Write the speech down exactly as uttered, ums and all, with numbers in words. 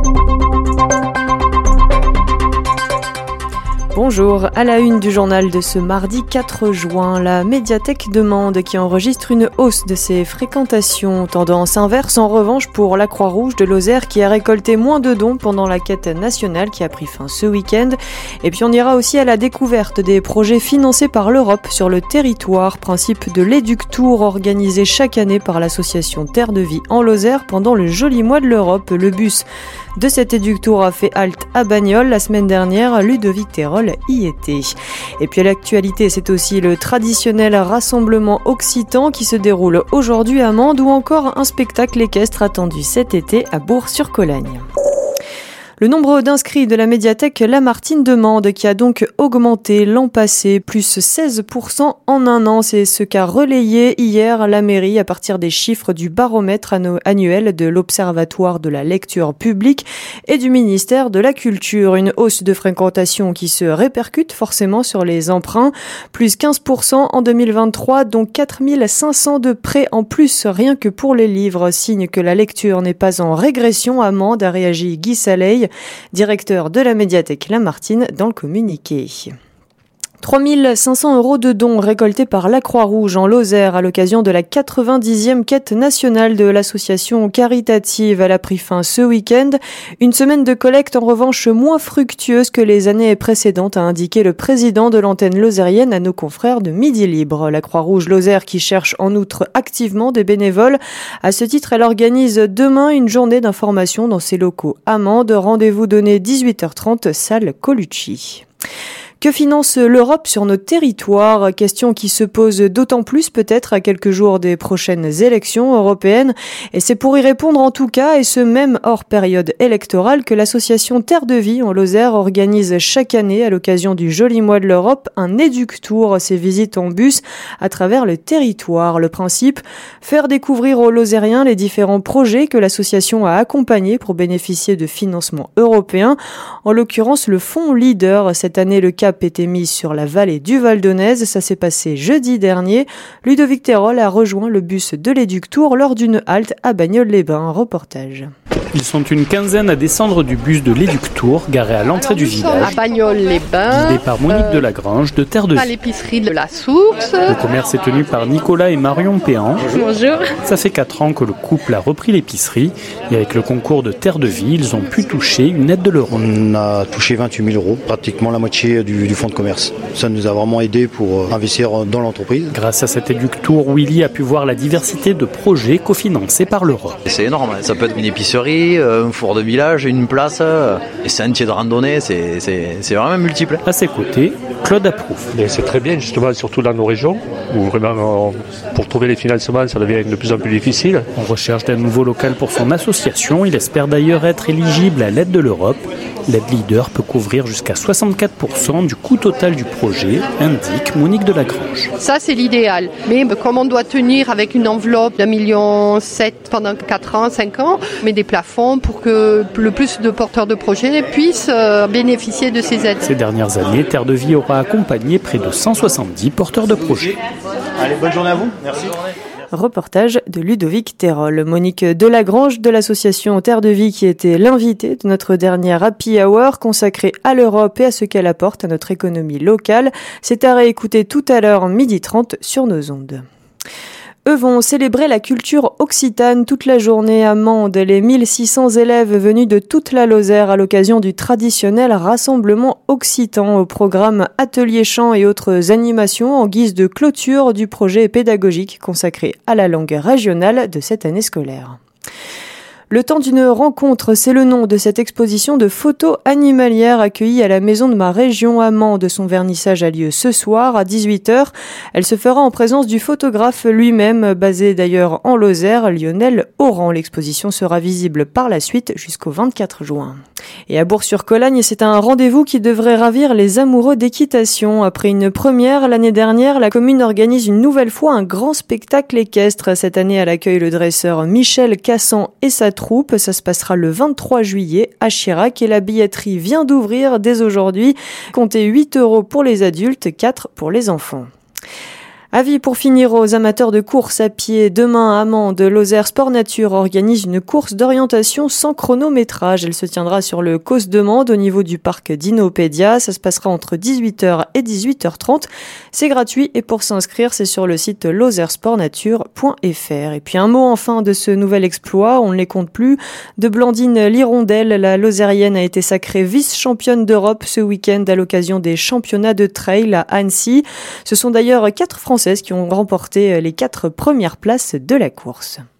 Bonjour, à la une du journal de ce mardi quatre juin, la médiathèque de Mende qui enregistre une hausse de ses fréquentations. Tendance inverse en revanche pour la Croix-Rouge de Lozère qui a récolté moins de dons pendant la quête nationale qui a pris fin ce week-end. Et puis on ira aussi à la découverte des projets financés par l'Europe sur le territoire, principe de l'Éductour organisé chaque année par l'association Terre de Vie en Lozère pendant le joli mois de l'Europe. Le bus de cet Éductour a fait halte à Bagnoles la semaine dernière, Ludovic Terol y était. Et puis à l'actualité, c'est aussi le traditionnel rassemblement occitan qui se déroule aujourd'hui à Mende ou encore un spectacle équestre attendu cet été à Bourg-sur-Colagne. Le nombre d'inscrits de la médiathèque Lamartine de Mende qui a donc augmenté l'an passé, plus seize pour cent en un an. C'est ce qu'a relayé hier la mairie à partir des chiffres du baromètre annuel de l'Observatoire de la lecture publique et du ministère de la Culture. Une hausse de fréquentation qui se répercute forcément sur les emprunts. Plus quinze pour cent en deux mille vingt-trois, dont quatre mille cinq cents de prêts en plus rien que pour les livres. Signe que la lecture n'est pas en régression à Mende, a réagi Guy Saleil, directeur de la médiathèque Lamartine, dans le communiqué. trois mille cinq cents euros de dons récoltés par la Croix-Rouge en Lozère à l'occasion de la quatre-vingt-dixième quête nationale de l'association caritative. Elle a pris fin ce week-end. Une semaine de collecte en revanche moins fructueuse que les années précédentes, a indiqué le président de l'antenne lozérienne à nos confrères de Midi Libre. La Croix-Rouge Lozère qui cherche en outre activement des bénévoles. À ce titre, elle organise demain une journée d'information dans ses locaux à Mende. Rendez-vous donné dix-huit heures trente, salle Colucci. Que finance l'Europe sur nos territoires ? Question qui se pose d'autant plus peut-être à quelques jours des prochaines élections européennes. Et c'est pour y répondre en tout cas, et ce même hors période électorale, que l'association Terre de Vie en Lozère organise chaque année à l'occasion du joli mois de l'Europe un Éductour, ces visites en bus à travers le territoire. Le principe, faire découvrir aux Lozériens les différents projets que l'association a accompagnés pour bénéficier de financements européens. En l'occurrence, le fonds Leader, cette année le cap était mis sur la vallée du Val d'Aunaise. Ça s'est passé jeudi dernier. Ludovic Terol a rejoint le bus de l'Éductour lors d'une halte à Bagnoles-les-Bains. Reportage. Ils sont une quinzaine à descendre du bus de l'Éductour, garé à l'entrée du village. À Bagnoles-les-Bains. Guidé par Monique euh, Delagrange de Terre de Vie. À l'épicerie de la Source. Le commerce est tenu par Nicolas et Marion Péan. Bonjour. Ça fait quatre ans que le couple a repris l'épicerie. Et avec le concours de Terre de Vie, ils ont pu toucher une aide de l'euro. On a touché vingt-huit mille euros, pratiquement la moitié du, du fonds de commerce. Ça nous a vraiment aidé pour investir dans l'entreprise. Grâce à cet Éductour, Willy a pu voir la diversité de projets cofinancés par l'Europe. C'est énorme, ça peut être une épicerie, un four de village, une place, des sentiers de randonnée, c'est, c'est, c'est vraiment multiple. À ses côtés, Claude approuve. Mais c'est très bien, justement, surtout dans nos régions, où vraiment, pour trouver les financements, ça devient de plus en plus difficile. En recherche d'un nouveau local pour son association, il espère d'ailleurs être éligible à l'aide de l'Europe. L'aide Leader peut couvrir jusqu'à soixante-quatre pour cent du coût total du projet, indique Monique Delagrange. Ça, c'est l'idéal. Mais comme on doit tenir avec une enveloppe d'un million sept pendant quatre ans, cinq ans, mais des plafonds pour que le plus de porteurs de projets puissent bénéficier de ces aides. Ces dernières années, Terre de Vie aura accompagné près de cent soixante-dix porteurs de projets. Allez, bonne journée à vous. Merci. Reportage de Ludovic Terol. Monique Delagrange de l'association Terre de Vie qui était l'invitée de notre dernière Happy Hour consacrée à l'Europe et à ce qu'elle apporte à notre économie locale. C'est à réécouter tout à l'heure midi trente sur nos ondes. Eux vont célébrer la culture occitane toute la journée à Mende. Les mille six cents élèves venus de toute la Lozère à l'occasion du traditionnel rassemblement occitan au programme ateliers chants et autres animations en guise de clôture du projet pédagogique consacré à la langue régionale de cette année scolaire. Le temps d'une rencontre, c'est le nom de cette exposition de photos animalières accueillie à la Maison de ma région à Mende. Son vernissage a lieu ce soir à dix-huit heures. Elle se fera en présence du photographe lui-même, basé d'ailleurs en Lozère, Lionel Oran. L'exposition sera visible par la suite jusqu'au vingt-quatre juin. Et à Bourg-sur-Colagne, c'est un rendez-vous qui devrait ravir les amoureux d'équitation. Après une première l'année dernière, la commune organise une nouvelle fois un grand spectacle équestre. Cette année, elle accueille le dresseur Michel Cassan et sa troupe. Ça se passera le vingt-trois juillet à Chirac et la billetterie vient d'ouvrir dès aujourd'hui. Comptez huit euros pour les adultes, quatre pour les enfants. Avis pour finir aux amateurs de course à pied. Demain, à Mende, Lozère Sport Nature organise une course d'orientation sans chronométrage. Elle se tiendra sur le Causse de Mende au niveau du parc Dinopédia. Ça se passera entre dix-huit heures et dix-huit heures trente. C'est gratuit et pour s'inscrire, c'est sur le site lozère sport nature point f r. Et puis un mot enfin de ce nouvel exploit, on ne les compte plus. De Blandine Lirondelle, la Lozérienne a été sacrée vice-championne d'Europe ce week-end à l'occasion des championnats de trail à Annecy. Ce sont d'ailleurs quatre Françaises qui ont remporté les quatre premières places de la course.